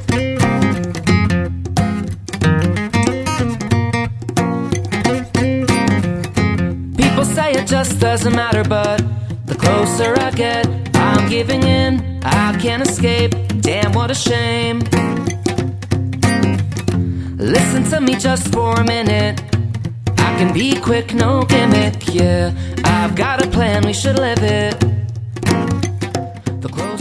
People say it just doesn't matter, but the closer I get, I'm giving in. I can't escape, damn what a shame. Listen to me just for a minute. I can be quick, no gimmick, yeah. I've got a plan, we should live it. The